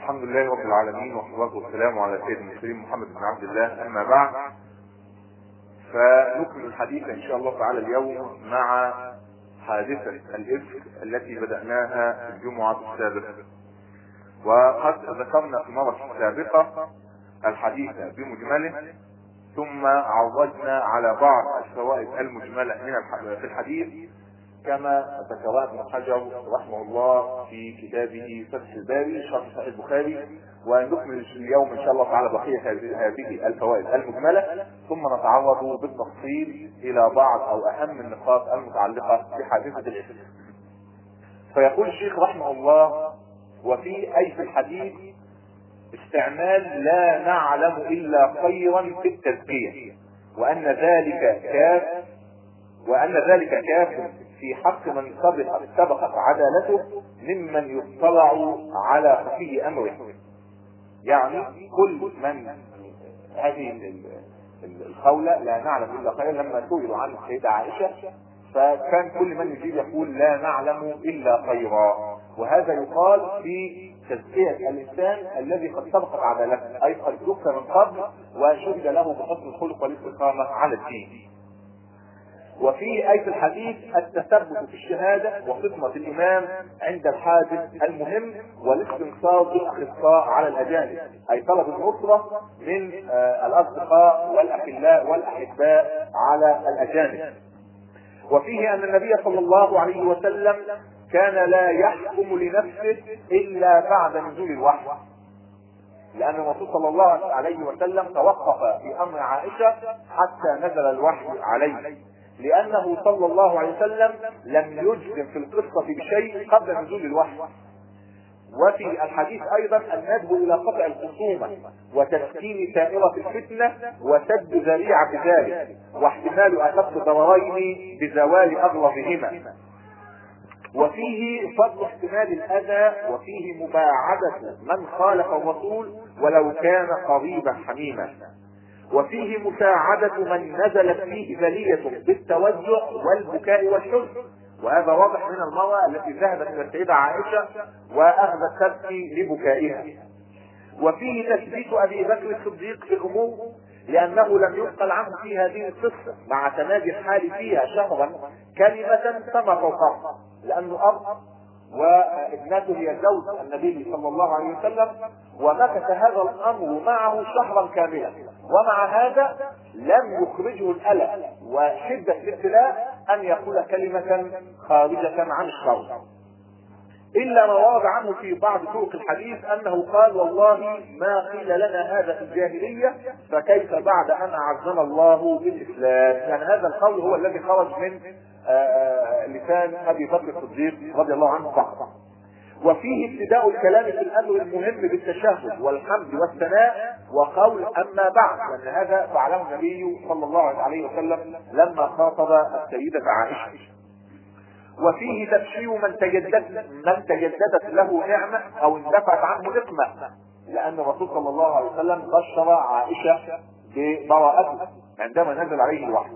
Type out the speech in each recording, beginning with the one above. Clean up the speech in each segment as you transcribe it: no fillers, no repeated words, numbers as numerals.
الحمد لله رب العالمين، والصلاة والسلام على سيد المرسلين محمد بن عبد الله. أما بعد، فنكمل الحديث إن شاء الله تعالى اليوم مع حادثة الإفك التي بدأناها في الجمعة السابقة. وقد ذكرنا في المرة السابقة الحديث بمجمله، ثم عرجنا على بعض الفوائد المجملة في الحديث كما ذكرها ابن حجر رحمه الله في كتابه فتح الباري شرح صحيح البخاري. ونكمل اليوم ان شاء الله تعالى بقية هذه الفوائد المجملة، ثم نتعرض بالتفصيل الى بعض او اهم النقاط المتعلقة بحادثة الإفك. فيقول الشيخ رحمه الله: وفي في الحديث استعمال لا نعلم الا خيرا في التزكية، وان ذلك كاف في حق من سبقت عدالته ممن يطلع على خفي امره. يعني كل من هذه القولة لا نعلم الا خيرا، لما سئلوا عن السيدة عائشة فكان كل من يجيب يقول لا نعلم الا خيرا. وهذا يقال في تزكية الانسان الذي قد سبقت عدالته، اي قد زكى من قبل وشهد له بحسن الخلق والاستقامة على الدين. وفي في الحديث التثبت في الشهادة وخدمة الإمام عند الحادث المهم، والاستنصار بالأخصاء على الأجانب، أي طلب النصرة من الأصدقاء والأخلاء والأحباء على الأجانب. وفيه أن النبي صلى الله عليه وسلم كان لا يحكم لنفسه إلا بعد نزول الوحي، لأن الرسول صلى الله عليه وسلم توقف في أمر عائشة حتى نزل الوحي عليه، لأنه صلى الله عليه وسلم لم يجزم في القصة بشيء قبل نزول الوحي. وفي الحديث أيضا الندب إلى قطع الخصومة وتسكين سائرة الفتنة وسد ذريعة ذلك، واحتمال أخف ضررين بزوال أغلظهما. وفيه فضل احتمال الأذى، وفيه مباعدة من خالف الرسول ولو كان قريبا حميما. وفيه مساعدة من نزلت فيه بلية بالتوجع والبكاء والحزن، وهذا واضح من المرأة التي ذهبت إلى السيدة عائشة وأخذت تبكي لبكائها. وفيه تثبيت أبي بكر الصديق في الأمور، لأنه لم ينقل عنه في هذه القصة مع تمادي الحال فيها شهرا كلمة فما فوقها، لأنه أب وابنته هي زوج النبي صلى الله عليه وسلم، ومكث هذا الأمر معه شهرا كاملا، ومع هذا لم يخرجه الألم وشدة الابتلاء أن يقول كلمة خارجة عن الشرع، إلا ما ورد عنه في بعض طرق الحديث أنه قال: والله ما قيل لنا هذا في الجاهلية، فكيف بعد أن أعزنا الله بالإسلام. يعني هذا القول هو الذي خرج من لسان أبي بكر الصديق رضي الله عنه فقط. وفيه ابتداء الكلام في الأمر المهم بالتشهد والحمد والثناء وقول أما بعد، لأن هذا فعله النبي صلى الله عليه وسلم لما خاطب السيدة عائشة. وفيه تبشير من تجددت له نعمة أو اندفعت عنه نقمة، لأن الرسول صلى الله عليه وسلم بشر عائشة ببراءته عندما نزل عليه الوحي.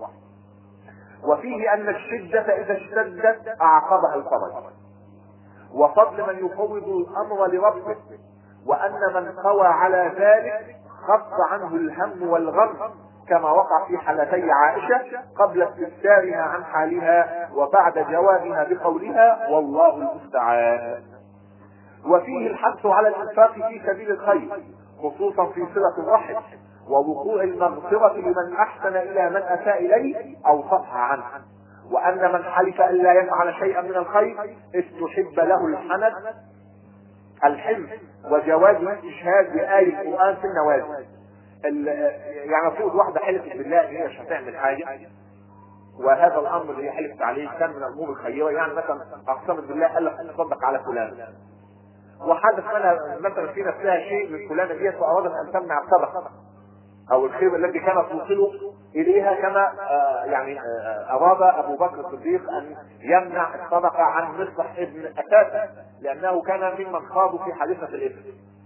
وفيه أن الشدة إذا اشتدت أعقبها الفرج، وفضل من يفوض الأمر لربه، وأن من قوى على ذلك خف عنه الهم والغم، كما وقع في حالتي عائشة قبل استفسارها عن حالها وبعد جوابها بقولها والله المستعان. وفيه الحث على الإنفاق في سبيل الخير، خصوصا في صلة الرحم، ووقوع المغفرة لمن أحسن إلى من أساء إليه أو صفح عنه، وأن من حلف أن لا يفعل شيئا من الخير استحب له الحلف وجواز الاستشهاد بآية القرآن في النوازل. يعني فوق واحدة حلفت بالله ان هي مش هتعمل حاجة، وهذا الامر اللي هي حلفت عليه كان من الامور الخيرة، يعني مثلا اقسمت بالله قال لك تصدق على فلان، وحدث منها مثلا في نفسها شيء من فلانة ديت فارادت ان تمنع الصدقة او الخير الذي كانت توصله اليها، كما اراد ابو بكر الصديق ان يمنع الصدقة عن مصلح ابن اساسا، لانه كان ممن خاضوا في حادثة الإفك.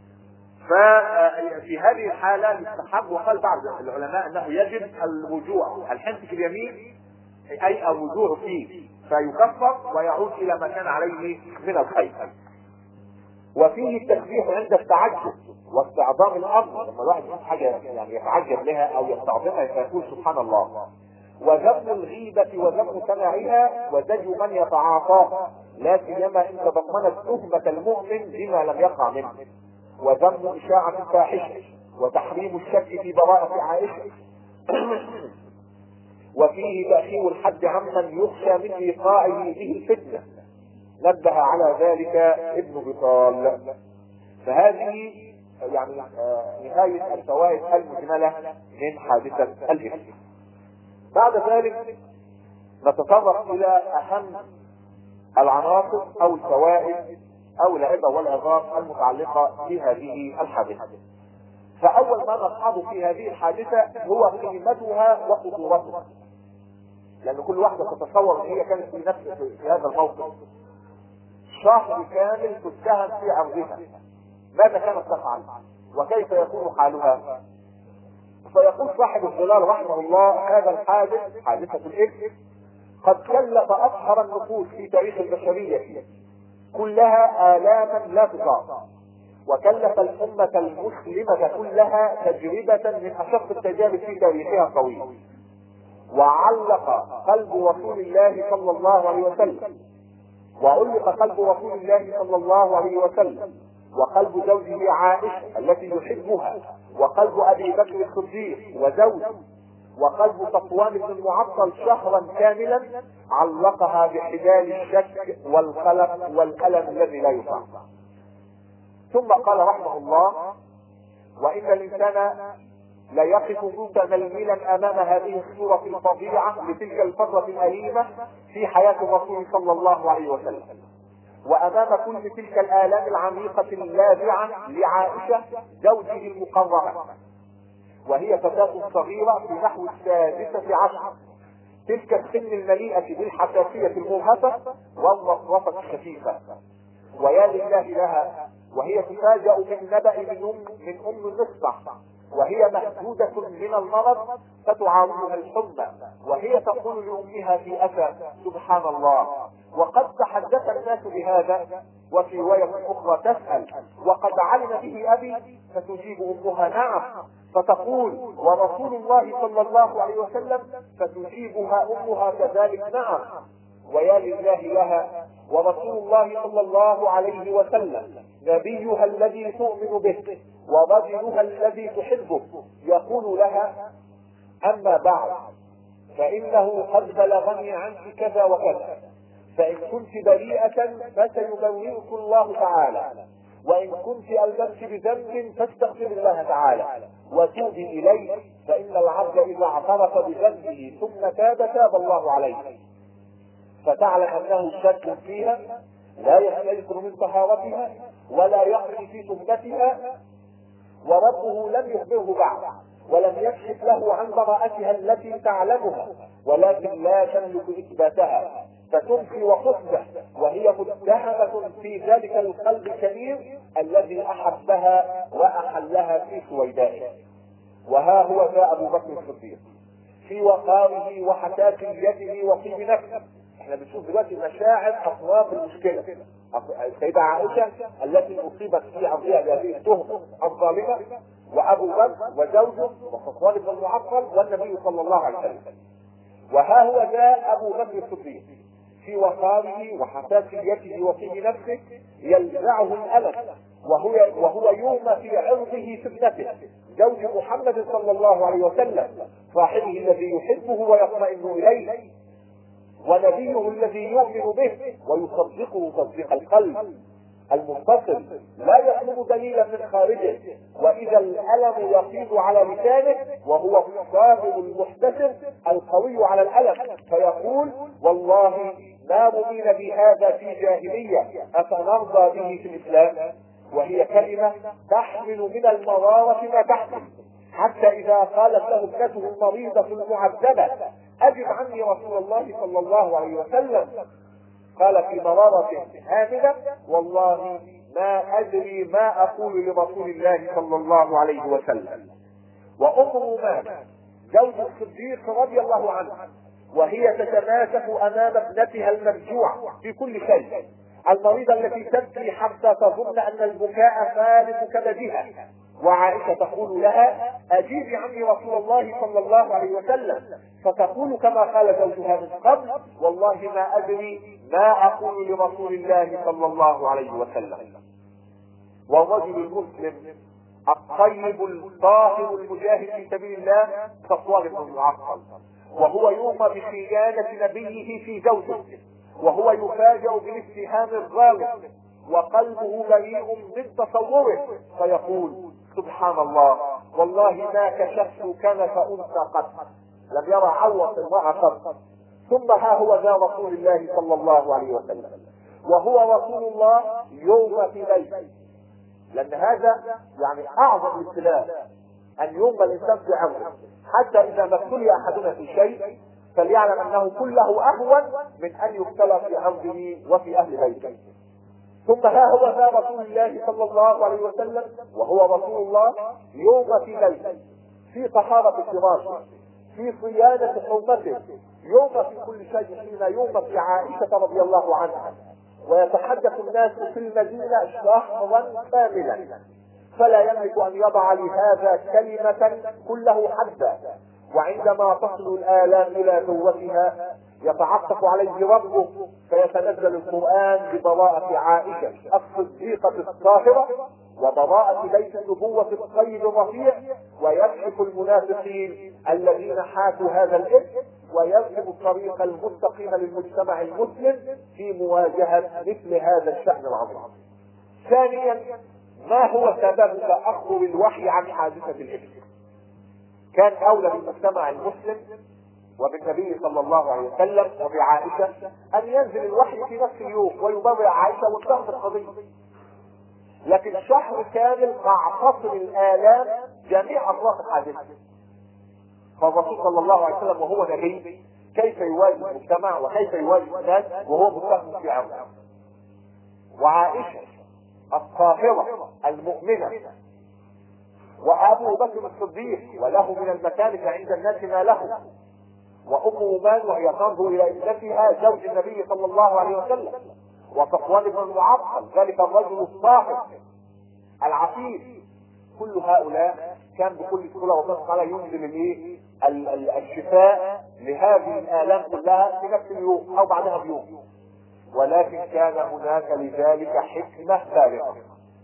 ففي هذه الحالة يستحب، وقال بعض العلماء انه يجب الرجوع، الحنث في اليمين اي الرجوع فيه، فيكفر ويعود الى ما كان عليه من الخير. وفيه التسبيح عند التعجب واستعظام الامر، لما الواحد يشوف حاجه يعني يتعجب لها او يستعظمها فيقول سبحان الله. وذم الغيبه وذم سماعها وزجر من يتعاطاها، لا سيما ان تضمنت تهمه المؤمن بما لم يقع منه، وذم اشاعه الفاحشه وتحريم الشك في براءه عائشه. وفيه تأخير الحد عمن يخشى من ايقاعه به الفتنه، نبه على ذلك ابن بطال. فهذه يعني نهاية الفوائد المجملة من حادثة الإفك. بعد ذلك نتطرق إلى أهم العناصر أو الفوائد أو العبر والعظات المتعلقة بهذه الحادثة. فأول ما نصعد في هذه الحادثة هو قيمتها وخطورتها، لأن كل واحدة تتصور أن هي كانت في هذا الموقف شهر كامل تتهم في عرضها، ماذا كانت تفعل وكيف يكون حالها؟ فيقول صاحب الظلال رحمه الله: هذا الحادث، حادثة الإفك، قد كلف أطهر النفوس في تاريخ البشرية كلها آلاما لا تطاق، وكلف الأمة المسلمة كلها تجربة من أشق التجارب في تاريخها الطويل، وعلق قلب رسول الله صلى الله عليه وسلم، وعلق قلب رسول الله صلى الله عليه وسلم وقلب زوجه عائشة التي يحبها، وقلب أبي بكر الصديق وزوجه، وقلب صفوان بن المعطل شهرا كاملا علقها بحبال الشك والقلق والألم الذي لا يطاق. ثم قال رحمه الله: وإن الإنسان ليقف متململا أمام هذه الصورة الفظيعة لتلك الفترة الأليمة في حياة الرسول صلى الله عليه وسلم، وأمام كل تلك الآلام العميقة اللاذعة لعائشة زوجه المقربة، وهي فتاة صغيرة في نحو 16، تلك السن المليئة بالحساسية المرهفة والرفرفة الخفيفة، ويا لله لها وهي تفاجأ من نبأ من أم المصطح وهي مهدودة من المرض فتعاودها الحمى، وهي تقول لأمها في أسى: سبحان الله، وقد تحدث الناس بهذا. وفي رواية أخرى تسأل: وقد علم به أبي؟ فتجيب أمها: نعم. فتقول: ورسول الله صلى الله عليه وسلم؟ فتجيبها أمها كذلك: نعم. ويا لله لها ورسول الله صلى الله عليه وسلم نبيها الذي تؤمن به ورجلها الذي تحبه يقول لها: أما بعد، فإنه قد بلغني عنك كذا وكذا، فإن كنت بريئة فسيبرئك الله تعالى، وإن كنت ألزمت بذنب فاستغفر الله تعالى وتوبي إليه، فإن العبد إذا اعترف بذنبه ثم تاب الله عليه. فتعلم أنه شك فيها لا يستيقظ من طهارتها ولا يقضي في تهمتها، وربه لم يخبره بعد ولم يكشف له عن براءتها التي تعلمها، ولكن لا تملك إثباتها، فتمحي وتصبح وهي متهمة في ذلك القلب الكبير الذي أحبها وأحلها في سويدائه. وها هو ذا أبو بكر الصديق في وقاره وحساسيته وطيب نفسه. احنا بنشوف دلوقتي مشاعر اطراف المشكله. السيده عائشه التي اصيبت في عرضها بهذه التهمه الظالمه، وابو بكر وزوجه وصفوان بن المعطل والنبي صلى الله عليه وسلم. وها هو ذا ابو بكر الصديق في وقاره وحساسيته وطيب نفسه يلزعه الالم، وهو يوم في عرضه فتنته، زوج محمد صلى الله عليه وسلم، صاحبه الذي يحبه ويطمئن اليه، ونبيه الذي يؤمن به ويصدقه تصديق القلب المتصل لا يطلب دليلا من خارجه. واذا الالم يفيض على لسانه وهو الصابر المحتسب القوي على الالم فيقول: والله ما رضينا بهذا في جاهليه افنرضى به في الاسلام. وهي كلمه تحمل من المراره ما تحمل، حتى اذا قالت له ابنته المريضه المعذبه: اجب عني رسول الله صلى الله عليه وسلم، قال في مرارة هامدة: والله ما أدري ما أقول لرسول الله صلى الله عليه وسلم. وأم رومان زوج الصديق رضي الله عنه وهي تتماسك أمام ابنتها المفجوعة في كل شيء، المريضة التي تبكي حتى تظن أن البكاء فارق كبدها، وعائشة تقول لها: أجيبي عني رسول الله صلى الله عليه وسلم، فتقول كما قال زوجها من قبل: والله ما أدري ما أقول لرسول الله صلى الله عليه وسلم. والرجل المسلم الطيب الطاهر المجاهد في سبيل الله صفوان بن المعطل، وهو يومى بخيانة نبيه في زوجه، وهو يفاجأ بالاتهام الغالب، وقلبه بريء من تصوره، فيقول: سبحان الله، والله ما كشفت كنف أنثى قط، لم يرى عورة امرأة قط. ثم ها هو ذا رسول الله صلى الله عليه وسلم، وهو رسول الله يوم في بيته، لأن هذا يعني أعظم الابتلاء، أن يوم الإنسان في عرضه، حتى إذا ما ابتلي أحدنا في شيء فليعلم أنه كله أهون من أن يبتلى في عرضه وفي أهل بيته. ثم ها هو ذا رسول الله صلى الله عليه وسلم، وهو رسول الله يوم في بيته، في طهارة فراشه، في صيانة حرمته، يوم في كل شيء، حين يوم في عائشة رضي الله عنها، ويتحدث الناس في المدينة شهرا كاملا، فلا يملك أن يضع لهذا كلمة كله حدا. وعندما تصل الآلام إلى ذروتها يتعطف عليه ربه، فيتنزل القرآن ببراءة عائشة الصديقة الطاهرة وبراءة بيت النبوة الطيب الرفيع، ويكشف المنافقين الذين حاكوا هذا الإثم، ويرسم الطريق المستقيم للمجتمع المسلم في مواجهة مثل هذا الشأن العظيم. ثانيا، ما هو سبب تأخر الوحي عن حادثة الإفك؟ كان أولى بالمجتمع المسلم وبالنبي صلى الله عليه وسلم وبعائشة أن ينزل الوحي في نفس اليوم ويبرئ عائشة وتنتهي القضية، لكن شهر كامل مع فصل الآلام جميع أطراف الحادثة. فالرسول صلى الله عليه وسلم وهو نبي كيف يواجه المجتمع وكيف يواجه الناس وهو مستخدم في عرضه؟ وعائشة الطاهرة المؤمنة، وأبو بكر الصديق وله من المكانة عند الناس ما له، وأم إيمان وهي تنظر إلى ابنتها زوج النبي صلى الله عليه وسلم، وصفوان بن المعطل ذلك الرجل الصاحب العفيف. كل هؤلاء كان بكل سهولة وبسط على ينزل الشفاء لهذه الآلام كلها في نفس اليوم أو بعدها بيوم، ولكن كان هناك لذلك حكمة بالغة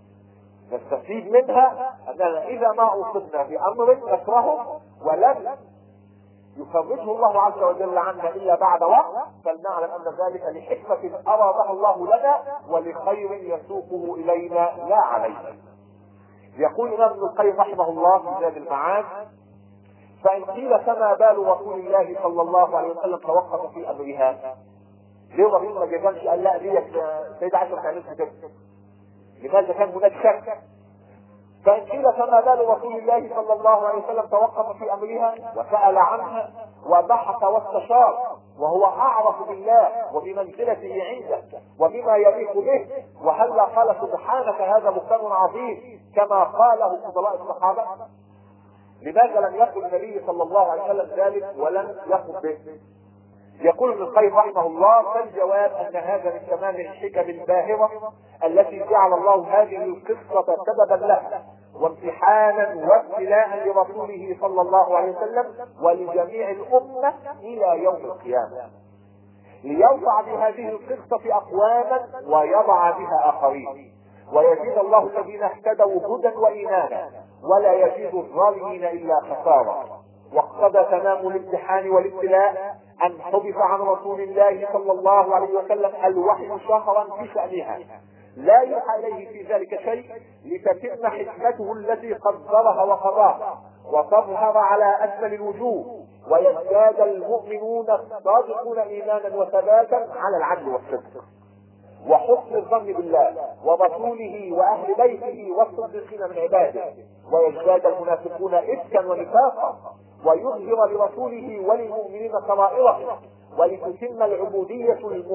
نستفيد منها، أننا إذا ما أصبنا بأمر نكرهه ولم يفرجه الله عز وجل عنا إلا بعد وقت، فلنعلم أن ذلك لحكمة أرادها الله لنا ولخير يسوقه إلينا لا علينا. يقول ابن القيم رحمه الله في زاد المعاد: فإن قيل فما بال رسول الله صلى الله عليه وسلم توقف في أمرها؟ ليه الرسول ما جابش قال لا دي سيدة عائشة ما تعملش كده؟ لماذا كان هناك شك؟ فإن قيل فما بال رسول الله صلى الله عليه وسلم توقف في أمرها وسأل عنها وبحث واستشار، وهو أعرف بالله وبمنزلته عنده وبما يليق به، وهلا قال سبحانك هذا بهتان عظيم كما قاله فضلاء الصحابة؟ لماذا لم يقل النبي صلى الله عليه وسلم ذلك ولم يقل به؟ يقول ابن القيم رحمه الله: فالجواب أن هذا من تمام الحكم الباهرة التي جعل الله هذه القصة سببا لها وامتحانا وابتلاء لرسوله صلى الله عليه وسلم ولجميع الأمة إلى يوم القيامة، ليرفع بهذه القصة أقواما ويضع بها آخرين، ويزيد الله الذين اهتدوا هدى وإيمانا ولا يزيد الظالمين إلا خسارة. واقتضى تمام الامتحان والابتلاء أن حدث عن رسول الله صلى الله عليه وسلم الوحي شهرا بشأنها لا يوحى إليه في ذلك شيء، لتتم حكمته التي قدرها وقضاها وتظهر على أكمل الوجوه، ويزداد المؤمنون الصادقون إيمانا وثباتا على العدل والصدق وحسن الظن بالله ورسوله وأهل بيته والصديقين من عباده، ويزداد المنافقون إفكا ونفاقا، ويظهر لرسوله وللمؤمنين سرائرهم ولتتم العبودية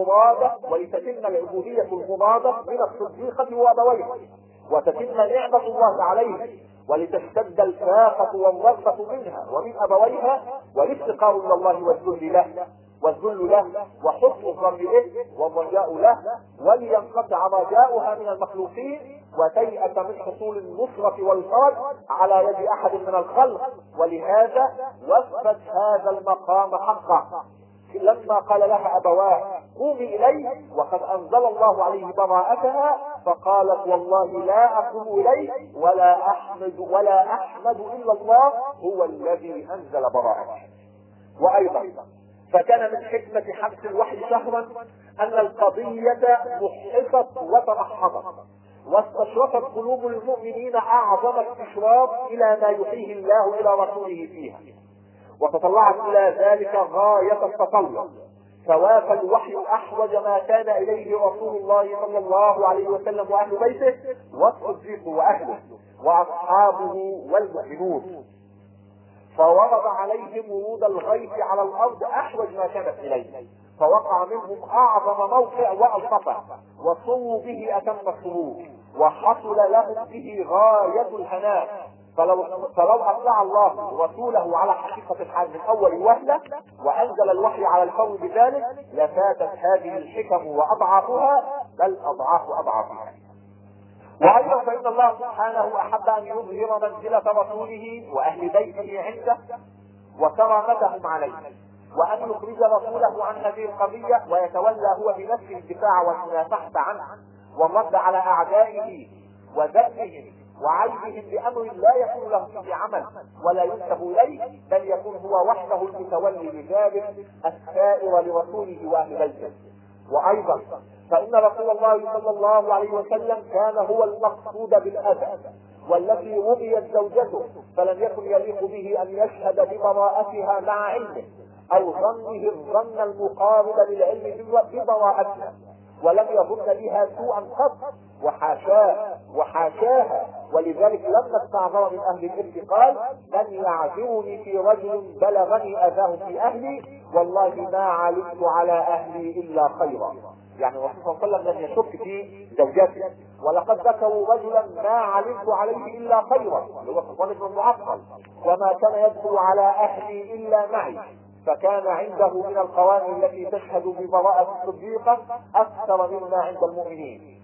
المرادة من الصديقة وأبويها، وتتم نعمة الله عليه، ولتشتد الفاقة والرغبة منها ومن أبويها، والافتقار إلى الله والذل له وحسن الظن به والرجاء له، ولينقطع رجاؤها من المخلوقين، وتيأس من حصول النصرة والفرج على يد أحد من الخلق. ولهذا وفت هذا المقام حقه لما قال لها أبواه قومي إليه وقد أنزل الله عليه براءتها، فقالت والله لا أقوم إليه ولا أحمد إلا الله هو الذي أنزل براءته. وأيضا فكان من حكمة حبس الوحي شهرا أن القضية محصت وتمحضت، واستشرفت قلوب المؤمنين أعظم استشراف إلى ما يحيه الله إلى رسوله فيها، وتطلعت إلى ذلك غاية التطلع، فوافى الوحي أحوج ما كان إليه رسول الله صلى الله عليه وسلم وأهل بيته والصديق وأهله وأصحابه والمؤمنون، فورد عليهم ورود الغيث على الأرض أحوج ما كانت إليه، فوقع منهم أعظم موقع وألطفه، وصروا به أتم السرور، وحصل لهم به غاية الهناء. فلو أطلع الله رسوله على حقيقة الحال من أول وهلة وأنزل الوحي على القوم بذلك لفاتت هذه الحكم وأضعافها، بل أضعاف أضعافها. وأيضا فإن الله سبحانه أحب أن يظهر منزلة رسوله وأهل بيته عنده وكرامتهم عليه، وأن يخرج رسوله عن هذه القضية ويتولى هو بنفسه الدفاع والمنافحة عنه والرد على أعدائه وذمهم وعيبهم بأمر لا يكون له فيه عمل ولا ينسب إليه، بل يكون هو وحده المتولي لذلك السائر لرسوله وأهل بيته. وأيضا فإن رسول الله صلى الله عليه وسلم كان هو المقصود بالأذى والتي رميت زوجته، فلم يكن يليق به أن يشهد ببراءتها مع علمه أو ظنه الظن المقارب للعلم ببراءتها، ولم يظن بها سوءا قط، وحاشاها. ولذلك لما استعذر من أهل الإفك قال من يعذرني في رجل بلغني أذاه في أهلي والله ما علمت على أهلي إلا خيرا. يعني الرسول صلى الله عليه وسلم لم يشك في زوجته، ولقد ذكروا رجلا ما علمت عليه إلا خيرا اللي هو صفوان بن المعطل، وما كان يدخل على أهلي إلا معي، فكان عنده من القوانين التي تشهد ببراءة الصديقة أكثر مما عند المؤمنين،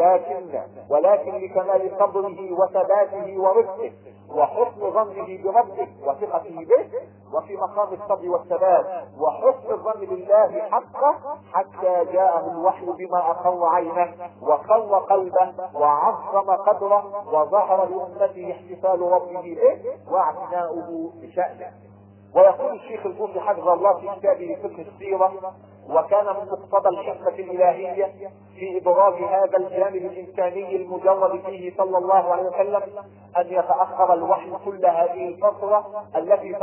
ولكن لكمال صبره وثباته ورفقه وحسن ظنه بربه وثقته به، وفي مقام الصبر والثبات وحسن الظن بالله حقه، حتى جاءه الوحي بما أقر عينه وقر قلبه وعظم قدره وظهر لأمته احتفال ربه به واعتناؤه بشأنه. ويقول الشيخ البوصي حفظه الله في كتابه فقه السيرة: وكان من مقتضى الحكمة الإلهية في إبراز هذا الجانب الإنساني المجرد فيه صلى الله عليه وسلم أن يتأخر الوحي كل هذه الفترة التي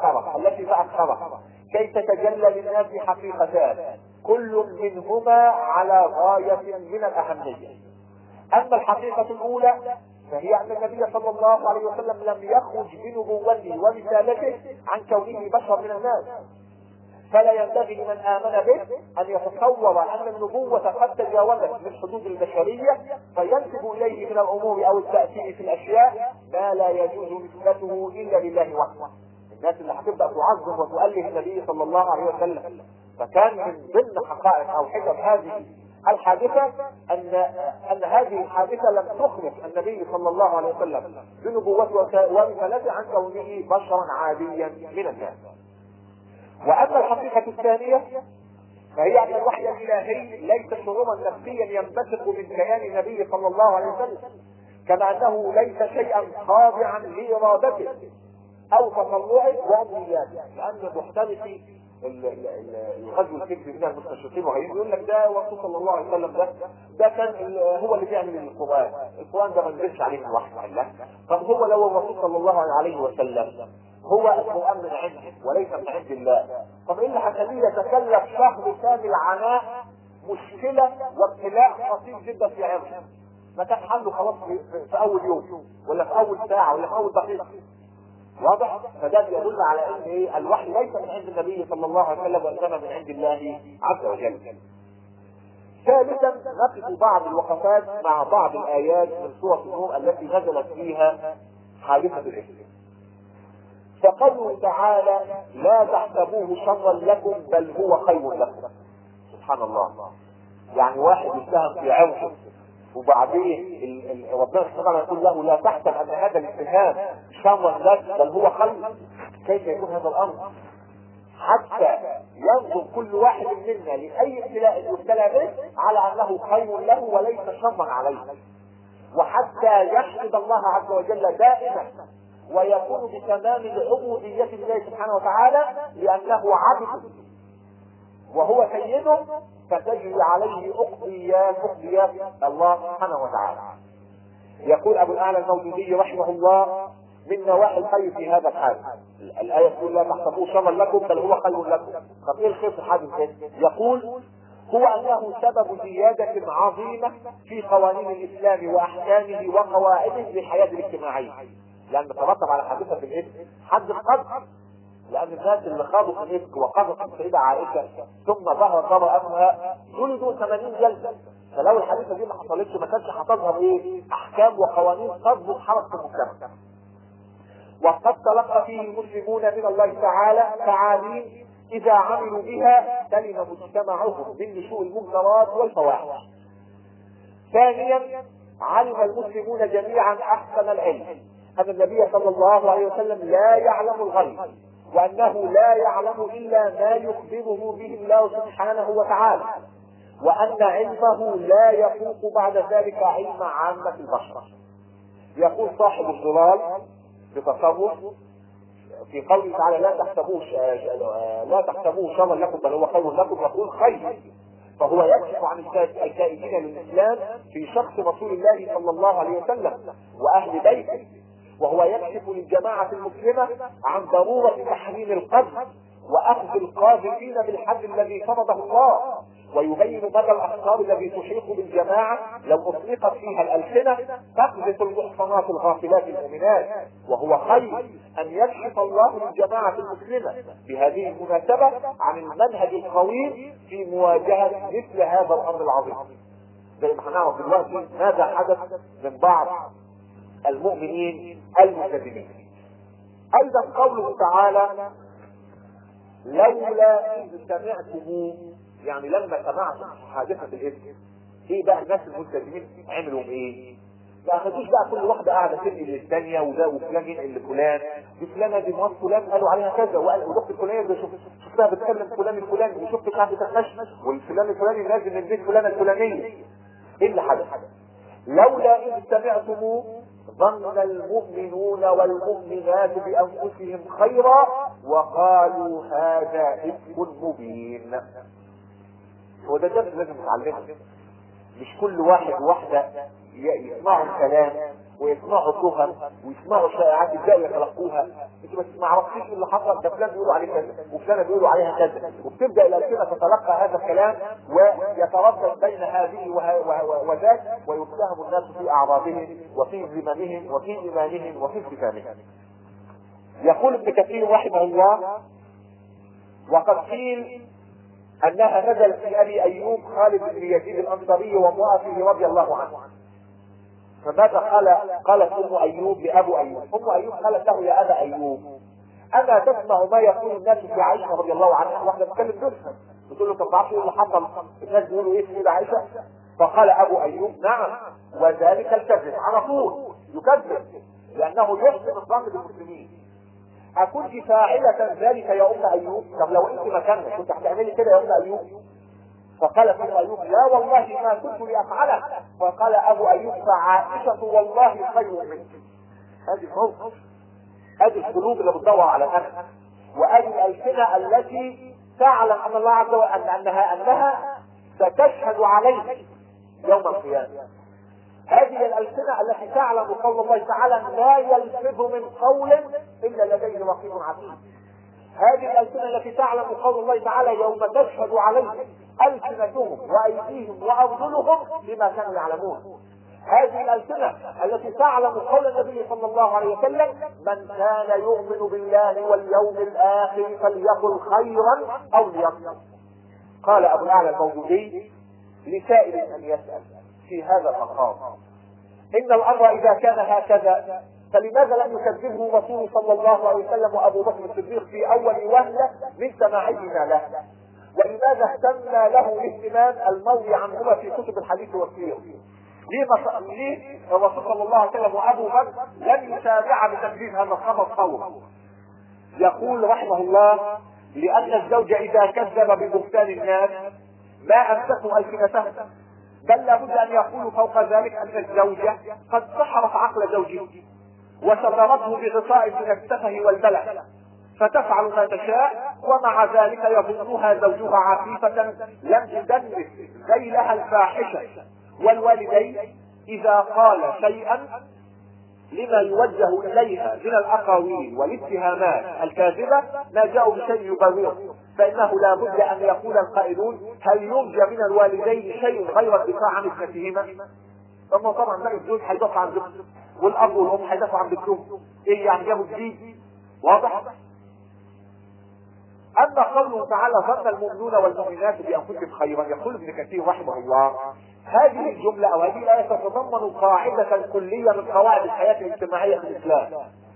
تأخرها كي تتجلى للناس حقيقتان كل منهما على غاية من الأهمية. أما الحقيقة الأولى فهي أن النبي صلى الله عليه وسلم لم يخرج بنبوته ورسالته عن كونه بشر من الناس، فلا ينبغي لمن آمن به أن يتصور أن النبوة قد تجاوزت من حدود البشرية فينسب إليه من الأمور أو التأثير في الأشياء ما لا يجوز نسبته إلا لله وحده. الناس اللي هتبدأ تعظم وتؤله النبي صلى الله عليه وسلم، فكان من ضمن حقائق أو حكم هذه الحادثة أن هذه الحادثة لم تخرج النبي صلى الله عليه وسلم بنبوته ورسالته عن كونه بشرا عاديا من الناس. وأما الحقيقة الثانية فهي أن الوحي الإلهي ليس شعورا نفسيا ينبثق من كيان النبي صلى الله عليه وسلم، كما أنه ليس شيئا خاضعا لإرادته أو تطلعه وأمنياته، لأن محتمسي الغزو الفكري من المستشرقين وغيرهم يقول لك ده الرسول صلى الله عليه وسلم ده كان هو اللي بيعمل القرآن ده ما نزلش عليه من وحي الله. طب هو لو الرسول صلى الله عليه وسلم هو القرآن من عنده وليس من عند الله، طب ايه اللي هيخليه يتكلف شهر كامل عناء مشكلة وابتلاء خطير جدا في عرضه؟ ما كان حله خلاص في اول يوم ولا في اول ساعة ولا في اول دقيقة. واضح؟ فده يدل على ان ايه؟ الوحي ليس من عند النبي صلى الله عليه وسلم وانما من عند الله عز وجل. ثالثا نقف بعض الوقفات مع بعض الايات من سورة النور التي نزلت فيها حادثة الإفك. فقوله تعالى: لا تحسبوه شرا لكم بل هو خير لكم. سبحان الله. يعني واحد يتهم في عرضه وبعدين ربنا سبحانه وتعالى يقول له: لا تحسب ان هذا الاتهام شرا لك بل هو خير. كيف يكون هذا الامر؟ حتى ينظر كل واحد منا لاي ابتلاء يبتلى به على انه خير له وليس شرا عليه، وحتى يحمد الله عز وجل دائما ويكون بتمام عبودية الله سبحانه وتعالى لانه عبد وهو سيده، فتجري عليه اقضيات الله سبحانه وتعالى. يقول ابو الاعلى الموجودي رحمه الله: من نواحي الخير في هذا الحال. الايه تقول: لا تحسبوه شرا لكم بل هو خير لكم. طب ايه الخير في الحادث ده؟ يقول: هو انه سبب زياده عظيمه في قوانين الاسلام واحكامه وقواعده للحياه الاجتماعيه، لان ترتب على حادثه الافك حد القذف، لان الناس اللي خاضوا في الافك وقذفوا السيده عائشه ثم ظهر براءتها جلدوا 80 جلده. فلو الحادثه دي ما حصلتش ما كانش هتظهر ايه؟ احكام وقوانين تضبط حركه المجتمع. وقد تلقى فيه المسلمون من الله تعالى تعاليم اذا عملوا بها سلم مجتمعهم من نشوء المنكرات والفواحش. ثانيا، علم المسلمون جميعا احسن العلم ان النبي صلى الله عليه وسلم لا يعلم الغيب، وانه لا يعلم الا ما يخبره به الله سبحانه وتعالى، وان علمه لا يفوق بعد ذلك علم عامة البشر. يقول صاحب الظلال بتصرف في قوله تعالى: لا تحسبوه شرا لكم بل هو خير لكم، يقول خير، فهو يكشف عن الكائدين للاسلام في شخص رسول الله صلى الله عليه وسلم واهل بيته، وهو يكشف للجماعة المسلمة عن ضرورة تحريم القذف واخذ القاذفين بالحد الذي فرضه الله، ويبين مدى الاخطار الذي تحيط بالجماعة لو اطلقت فيها الالسنة تقذف المحصنات الغافلات المؤمنات. وهو خير ان يكشف الله للجماعة المسلمة بهذه المناسبة عن المنهج القويم في مواجهة مثل هذا الامر العظيم. زي ما هنعرف دلوقتي ماذا حدث من بعض المؤمنين المكذبين. ايضا قوله تعالى: لولا اذ سمعتموه، يعني لما سمعتم حادثة الافك ايه بقى الناس المكذبين عملوا ايه؟ ما خدوش بقى كل واحدة قاعدة تنقل للثانية وده وفلان ينقل لفلان، دي فلانة دي مرات فلان قالوا عليها كذا، ودكتور فلان ده شفتها بتكلم فلان الفلاني، وشفت قاعدة تتمشى والفلان الفلاني نازل من بيت فلانة الفلانية. ايه اللي حدث؟ لولا إذ سمعتموه ظن المؤمنون والمؤمنات بأنفسهم خيرا وقالوا هذا إفك مبين. هو ده درس لازم نتعلمه. مش كل واحد وواحدة يسمعوا كلام ويسمعوا تهم ويسمعوا شائعات ازاي يتلقوها. انت ما عرفتيش اللي حصل، ده فلان بيقولوا عليه كذا وفلان بيقولوا عليها كذا، وبتبدا الالسنه تتلقى هذا الكلام ويتردد بين هذه وذاك، ويتهم الناس في اعراضهم وفي ذممهم وفي ايمانهم وفي التزامهم. يقول ابن كثير رحمه الله: وقد قيل انها نزلت في ابي ايوب خالد بن يزيد الانصاري وامراته رضي الله عنه. فماذا قالت ام ايوب لابو ايوب؟ ام ايوب قالت له: يا ابا ايوب، اما تسمع ما يقول الناس في عائشه رضي الله عنها؟ واحده بتكلم جوزها بتقول له: طب تعرفوا ايه اللي حصل؟ الناس بيقولوا ايه في عائشه؟ فقال ابو ايوب: نعم، وذلك الكذب. على طول يكذب لانه يحسن الظن بالمسلمين. اكنت فاعله ذلك يا ام ايوب؟ طب لو انت مكانك كنت هتعملي كده يا ام ايوب؟ فقالت ام ايوب: لا والله ما كنت لافعله. فقال ابو ايوب: فعائشه والله خير منك. هذه الموقف، هذه القلوب اللي بتدور على الامل، وهذه الالسنه التي تعلم ان الله عز وجل انها ستشهد عليه يوم القيامه. هذه الالسنه التي تعلم قول الله تعالى: لا يلفظ من قول الا لديه رقيب عتيد. هذه الالسنه التي تعلم قول الله تعالى: يوم تشهد عليهم ألسنتهم وأيديهم وأرجلهم بما كانوا يعلمون. هذه الألسنة التي تعلم قول النبي صلى الله عليه وسلم: من كان يؤمن بالله واليوم الآخر فليقل خيرا أو ليصمت. قال أبو الأعلى الموجودي لسائل أن يسأل في هذا المقام: إن الأمر إذا كان هكذا فلماذا لم يكذبه رسول صلى الله عليه وسلم وأبو بكر الصديق في أول وهلة من سماعهما له؟ ولماذا اهتم له الاهتمام المروي عنهما في كتب الحديث والسير؟ ليه الرسول صلى الله عليه وسلم وأبو بكر لم يتابع بتكذيب هذا الخبر فورا؟ يقول رحمه الله: لأن الزوج إذا كذب ببهتان الناس ما أمسكوا ألسنتهم، بل لابد أن يقول فوق ذلك أن الزوجة قد سحرت عقل زوجه وشغلته بغطاء من السفه والبلع، فتفعل ما تشاء، ومع ذلك يظنها زوجها عفيفة لم تدنس ذيلها الفاحشة. والوالدين إذا قال شيئا لما يوجه إليها من الأقاويل والاتهامات الكاذبة ما جاءوا بشيء يبرره، فإنه لا بد أن يقول القائلون: هل يرجى من الوالدين شيء غير الدفاع عن ابنتهما؟ أما طبعا لا، الزوج هيدافع عن بنته والأب والأم هيدافعوا عن بنتهم، إيه يعني جابوا الدين؟ واضح؟ أما قوله تعالى: ظن المؤمنون والمؤمنات بأنفسهم خيرا، يقول ابن كثير رحمه الله: هذه الجملة أو هذه الآية تتضمن قاعدة كلية من قواعد الحياة الاجتماعية في الإسلام،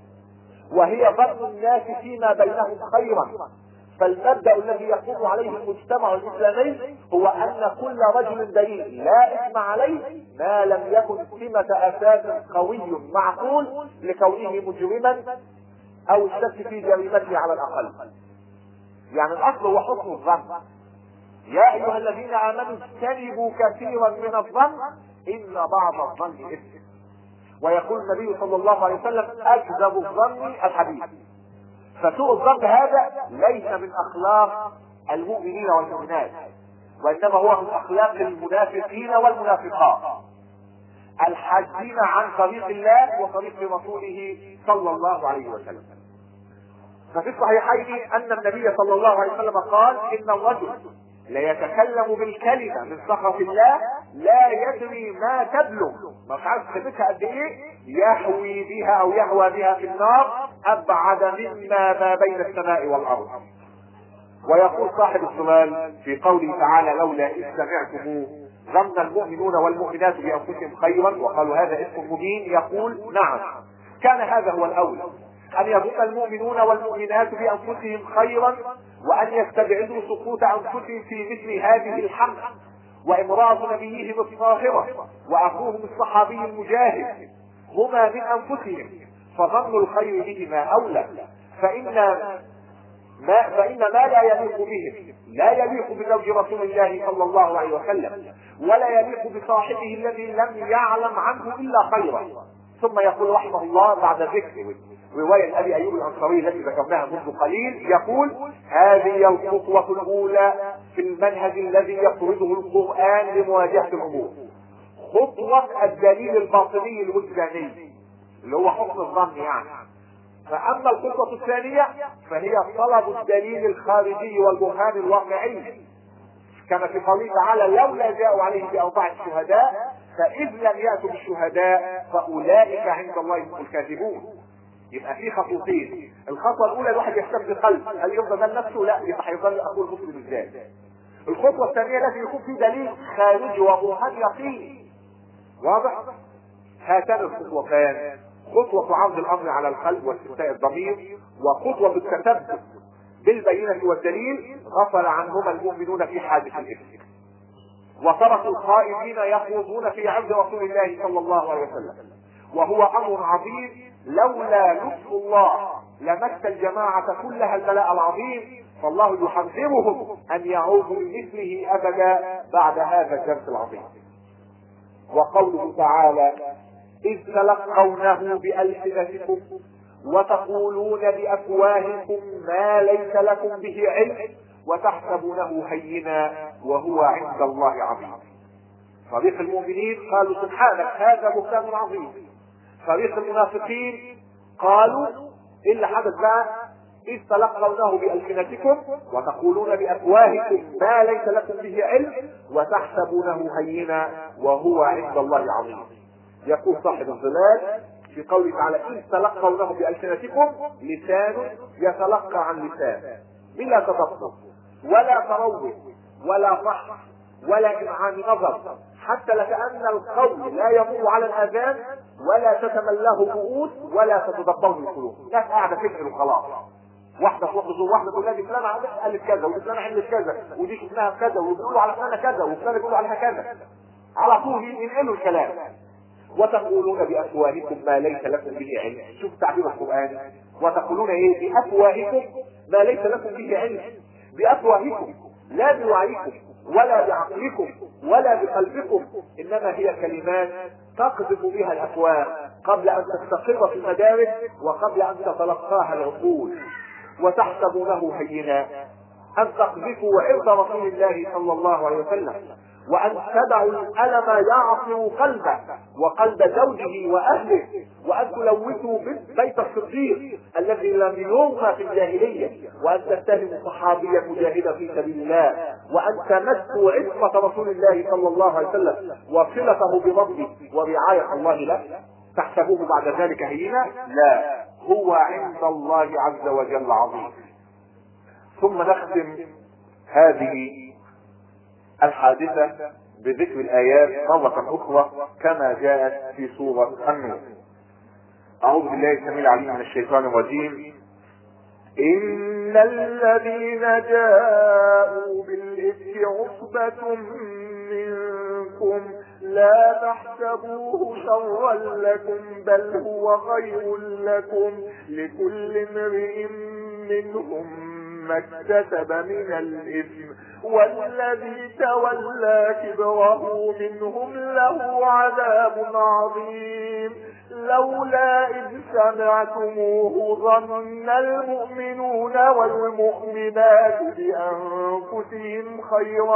وهي ظن الناس فيما بينهم خيرا. فالمبدأ الذي يقوم عليه المجتمع الإسلامي هو أن كل رجل بريء لا إثم عليه ما لم يكن سمة أساس قوي معقول لكونه مجرما أو الشك في جريمته على الأقل. يعني الأصل هو حسن الظن. يا أيها الذين آمنوا اجتنبوا كثيرا من الظن إن بعض الظن إثم. ويقول النبي صلى الله عليه وسلم: أكذب الظن الحديث. فسوء الظن هذا ليس من أخلاق المؤمنين والمؤمنات، وإنما هو من أخلاق المنافقين والمنافقات الحاجين عن طريق الله وطريق رسوله صلى الله عليه وسلم. ففي الصحيحين أن النبي صلى الله عليه وسلم قال: إن الرجل ليتكلم بالكلمة من سخط الله لا يدري ما تبلغ، ما تعرف خبتها قد ايه، يهوي بها او يهوى بها في النار ابعد مما ما بين السماء والارض. ويقول صاحب السؤال في قوله تعالى: لولا إذ سمعتموه ظن المؤمنون والمؤمنات بأنفسهم خيرا وقالوا هذا اسم مبين، يقول: نعم، كان هذا هو الأولى، أن يظن المؤمنون والمؤمنات بأنفسهم خيرا، وأن يستبعدوا سقوط أنفسهم في مثل هذه الحمد، وامرأة نبيهم الطاهرة وأخوهم الصحابي المجاهد هما من أنفسهم، فظن الخير بهما أولى، فإن ما لا يليق بهم لا يليق بزوج رسول الله صلى الله عليه وسلم، ولا يليق بصاحبه الذي لم يعلم عنه إلا خيرا. ثم يقول رحمه الله بعد ذكر رواية أبي أيوب الأنصاري التي ذكرناها منذ قليل، يقول: هذه الخطوة الأولى في المنهج الذي يفرضه القرآن لمواجهة الأمور، خطوة الدليل الباطني الوجداني اللي هو حسن الظن يعني. فأما الخطوة الثانية فهي طلب الدليل الخارجي والبرهان الواقعي، كما في قوله تعالى: لولا جاءوا عليه بأربعة شهداء فإذ لم يأتوا بالشهداء فأولئك عند الله هم الكاذبون. يبقى في خطوتين، الخطوة الأولى الواحد يهتم بقلب، هل يرضى ده لنفسه؟ لا، يبقى هيظل أقول مسلم ازاي. الخطوة الثانية لازم يكون في دليل خارجي وبرهان يقيني واضح. هاتان الخطوتان: خطوة عرض الأمر على القلب واستفتاء الضمير، وخطوة التثبت بالبينة والدليل غفل عنهما المؤمنون في حادث الإفك، وتركوا الخائفين يخوضون في عرض رسول الله صلى الله عليه وسلم، وهو أمر عظيم لولا لطف الله لمس الجماعة كلها البلاء العظيم، فالله يحذرهم أن يعودوا لمثله أبدا بعد هذا الدرس العظيم. وقوله تعالى: إذ تلقونه بألسنتكم وتقولون بأفواهكم ما ليس لكم به علم وتحسبونه هينا وهو عند الله عظيم. فريق المؤمنين قالوا: سبحانك هذا بهتان عظيم. فريق المنافقين قالوا: إيه اللي حدث بقى؟ إذ تلقونه بألسنتكم وتقولون بأفواهكم ما ليس لكم به علم وتحسبونه هينا وهو عند الله عظيم. يقول صاحب الظلال في قوله تعالى إن تلقونه بألسنتكم لسان يتلقى عن لسان بلا تدبر ولا تروي ولا فحص ولا إمعان نظر، حتى لكأن القول لا يمر على الآذان ولا تتملاه رؤوس ولا تتدبره القلوب. ناس قاعدة تفكر وخلاص، واحدة فوق زور واحدة تقول لها دي فلانة قالت كذا ودي فلانة عملت كذا ودي شفناها كذا وبيقولوا على فلانة كذا وفلانة بيقولوا عليها كذا، على طول ينقلوا الكلام. وتقولون بأفواهكم ما ليس لكم به علم. شوف تعبير القرآن، وتقولون ايه؟ بأفواهكم ما ليس لكم به علم. بأفواهكم، لا بوعيكم ولا بعقلكم ولا بقلبكم، انما هي كلمات تقذف بها الافواه قبل ان تستقر في المدارس وقبل ان تتلقاها العقول. وتحسبونه هينا ان تقذفوا عرض رسول الله صلى الله عليه وسلم، وان تدعوا الالم يعصر قلبه وقلب زوجه واهله، وان تلوثوا بيت الصديق الذي لم يرمى في الجاهليه، وان تتهموا صحابيا مجاهدا في سبيل الله، وان تمسوا عصمه رسول الله صلى الله عليه وسلم وصلته بربه ورعايه الله له. تحسبوه بعد ذلك هينا؟ لا، هو عند الله عز وجل عظيم. ثم نختم هذه الحادثة بذكر الآيات مرة أخرى كما جاءت في سورة النور. أعوذ بالله السميع العليم من الشيطان الرجيم. إن الذين جاءوا بالإفك عصبة منكم لا تحسبوه شرا لكم بل هو خير لكم، لكل امرئ منهم ما اكتسب من الإثم، والذي تولى كبره منهم له عذاب عظيم. لولا إذ سمعتموه ظن المؤمنون والمؤمنات بأنفسهم خيرا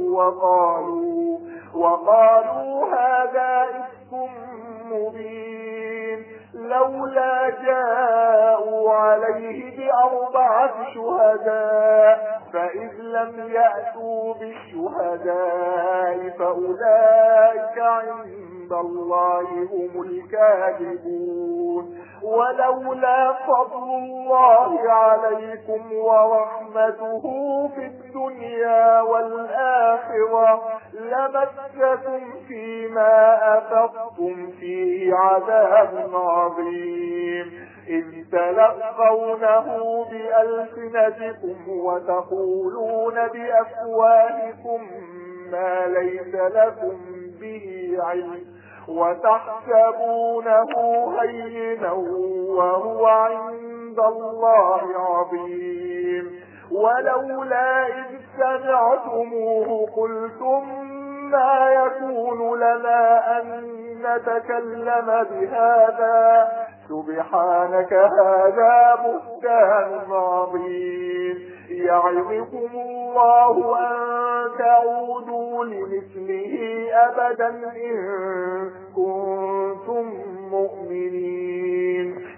وقالوا هذا إفك مبين. لولا جاءوا عليه بأربعة شهداء فإذ لم يأتوا بالشهداء فأولئك عند الله هم الكاذبون. ولولا فضل الله عليكم ورحمته في الدنيا والآخرة لمسكم فيما أفضتم فيه عذاب عظيم، إذ تلقونه بألسنتكم وتقولون بأفواهكم ما ليس لكم به علم وتحسبونه هينا وهو عند الله عظيم. ولولا إذ سمعتموه قلتم ما يكون لنا أن نتكلم بهذا سبحانك هذا بهتان عظيم. يعظكم الله أن تعودوا لمثله أبدا إن كنتم مؤمنين.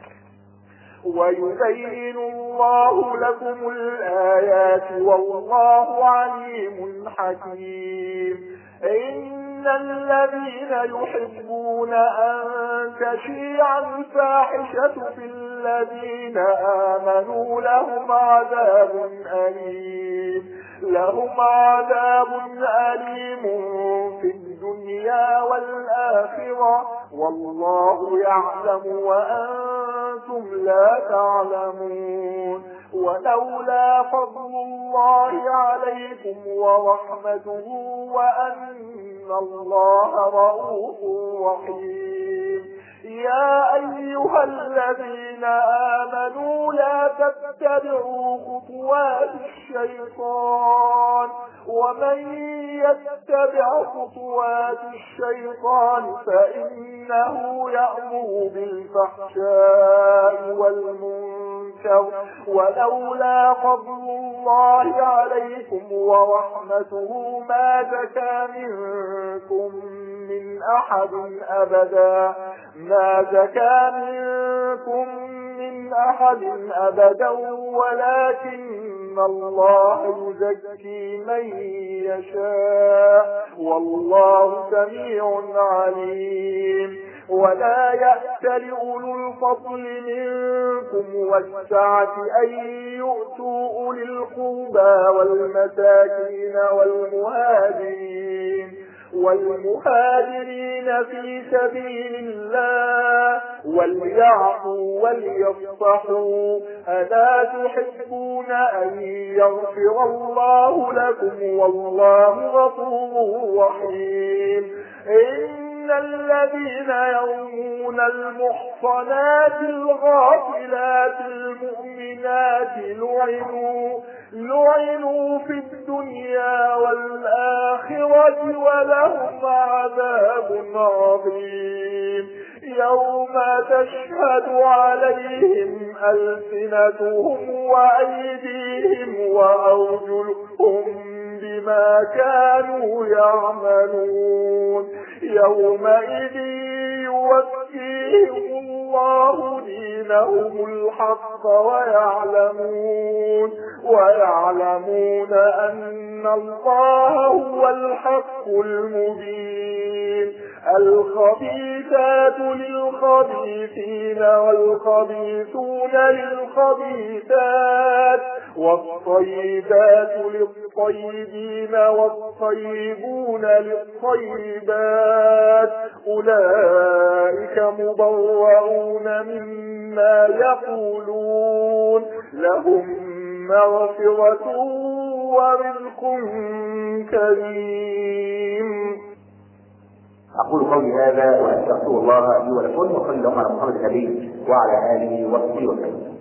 ويبين الله لكم الآيات والله عليم حكيم. إن الذين يحبون أن تشيع الفاحشة في الذين آمنوا لهم عذاب أليم في الدنيا والآخرة والله يعلم وأنتم لا تعلمون. ولولا فضل الله عليكم ورحمته وأن الله رؤوف رحيم. يا أيها الذين آمنوا لا تتبعوا خطوات الشيطان ومن يتبع خطوات الشيطان فإنه يأمر بالفحشاء والمنكر. ولولا فضل الله عليكم ورحمته ما زكى منكم من أحد أبدا ولكن الله يزكي من يشاء والله سميع عليم. ولا يأتل أولو الفضل منكم والسعة أن يؤتوا أولي القربى والمساكين والمهاجرين في سبيل الله وليعفوا وليصفحوا ألا تحبون أن يغفر الله لكم والله غفور رحيم. إن الذين يرمون المحصنات الغافلات المؤمنات لعنوا في الدنيا والآخرة ولهم عذاب عظيم. يوم تشهد عليهم ألسنتهم وأيديهم وأرجلهم بما كانوا يعملون. يومئذ يوفيهم الله دينهم الحق ويعلمون أن الله هو الحق المبين. الخبيثات للخبيثين والخبيثون للخبيثات والطيبات للطيبين والطيبون للطيبات أولئك مبرؤون مما يقولون لهم مغفرة ورزق كريم. أقول قولي هذا وأستغفر الله لي ولكم، وصلى الله على محمد النبي وعلى آله وصحبه وسلم.